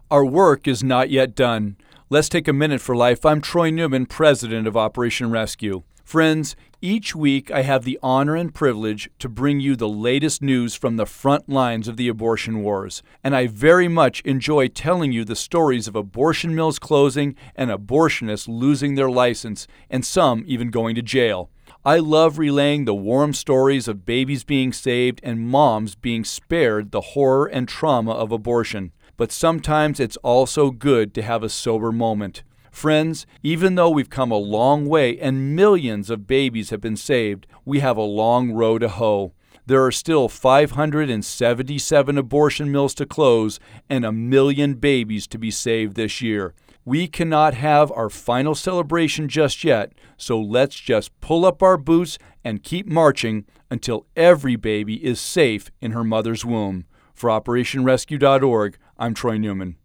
Our work is not yet done. Let's take a minute for life. I'm Troy Newman, president of Operation Rescue. Friends, each week I have the honor and privilege to bring you the latest news from the front lines of the abortion wars. And I very much enjoy telling you the stories of abortion mills closing and abortionists losing their license, and some even going to jail. I love relaying the warm stories of babies being saved and moms being spared the horror and trauma of abortion. But sometimes it's also good to have a sober moment. Friends, even though we've come a long way and millions of babies have been saved, we have a long road to hoe. There are still 577 abortion mills to close and 1 million babies to be saved this year. We cannot have our final celebration just yet, so let's just pull up our boots and keep marching until every baby is safe in her mother's womb. For OperationRescue.org, I'm Troy Newman.